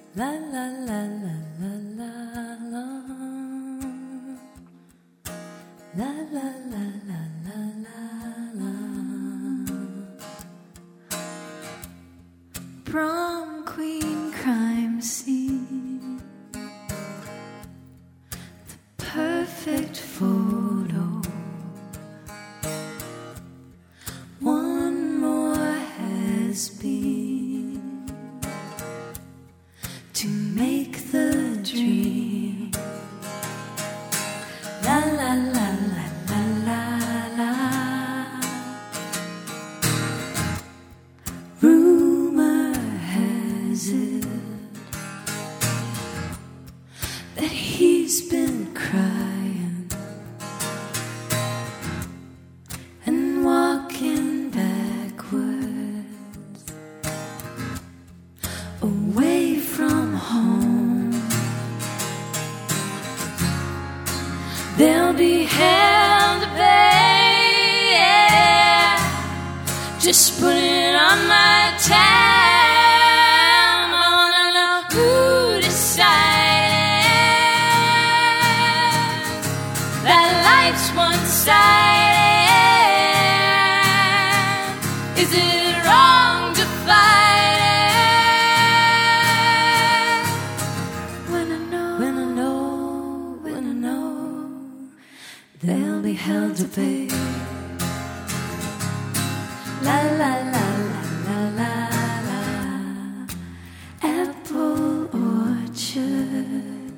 La la la la la la la. La la la la la la la. Prom queen crime scene, the perfect photo. One more has been to make the dream. La la la la la la la. Rumor has it that he's been crying and walking backwards away from home. They'll be held at bay, yeah. Just put it on my tab. I wanna know who decided that life's one-sided. Is it wrong to fight it? When I know, they'll be held to pay. La la la la la la la. Apple orchard,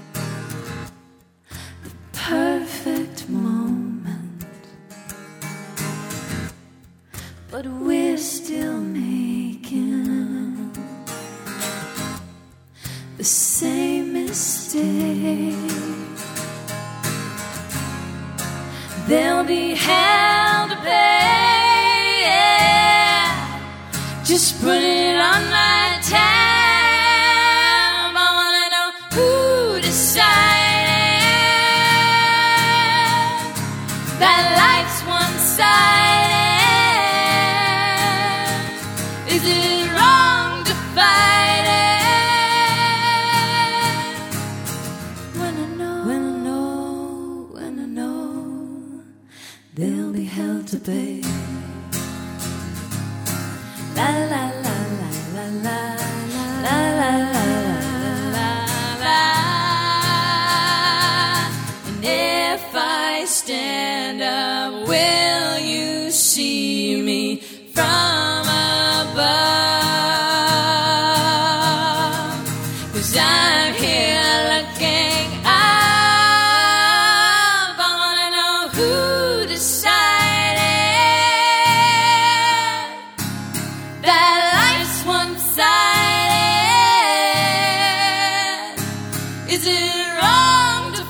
the perfect moment, but we're still making the same mistake. They'll be held to pay, yeah. Just put it on my tab. I wanna know who decided that life's one-sided. Is it wrong to fight it? When I know, they'll be held to pay. La la la la la la la la la la la. And if I stand up, will you see me from above? 'Cause I'm here looking up. I wanna know who decided that life's one-sided. Is it wrong to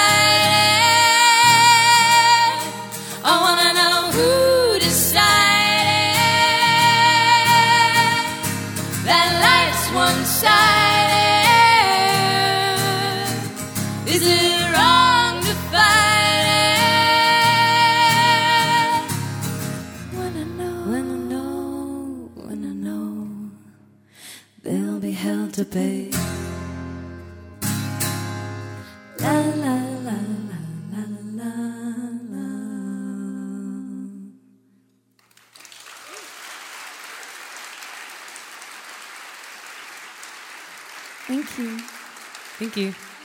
fight it? I wanna know who decided that life's one-sided. Is it wrong to fight it? When I know, they'll be held to pay. La la la la la la la. Thank you. Thank you.